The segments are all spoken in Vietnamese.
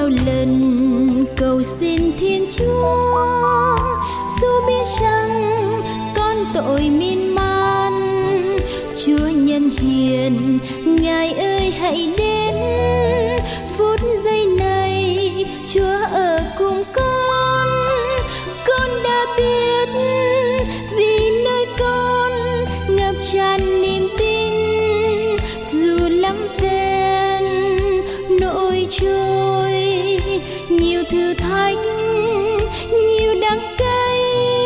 nhiều lần cầu xin Thiên Chúa, dù biết rằng con tội miên man. Chúa nhân hiền, Ngài ơi hãy đến phút giây này, Chúa ở cùng con. Con đã biết vì nơi con ngập tràn niềm tin, dù lắm phen nỗi trôi, nhiều thử thách, nhiều đắng cay,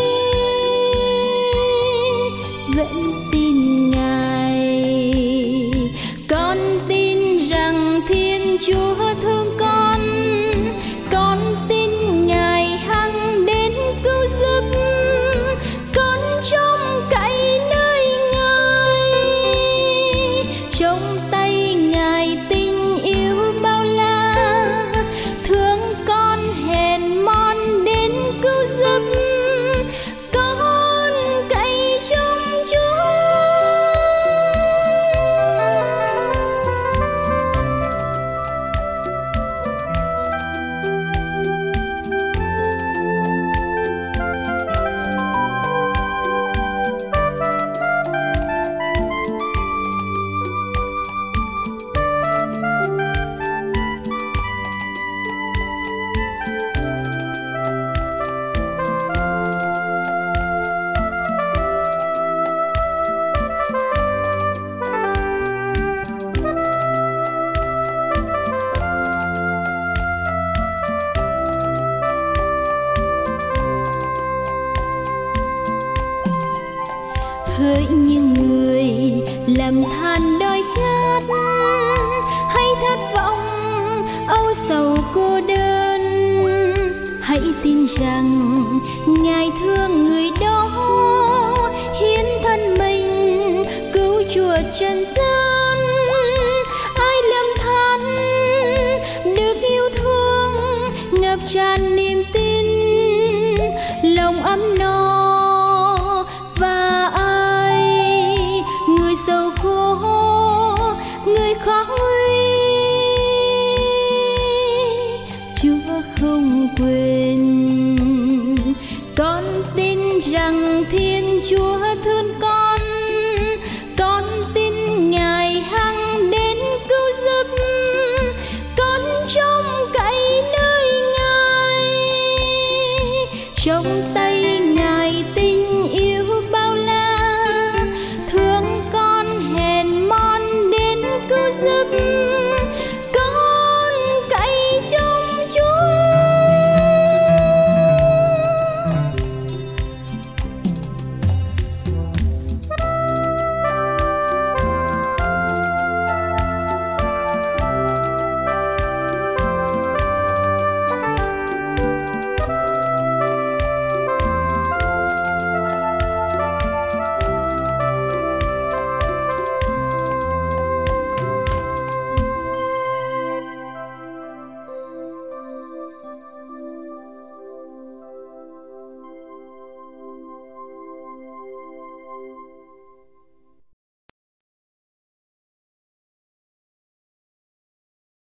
vẫn tin Ngài. Con tin rằng Thiên Chúa thương con tin Ngài hằng đến cứu giúp. Con trông cậy nơi Ngài, trong tay Ngài tình yêu bao la, thương con hèn mòn đến cứu giúp. Con cậy trong Chúa. Hỡi những người làm than đói khát, hay thất vọng âu sầu cô đơn, hãy tin rằng Ngài thương người đó, hiến thân mình cứu chuộc trần gian.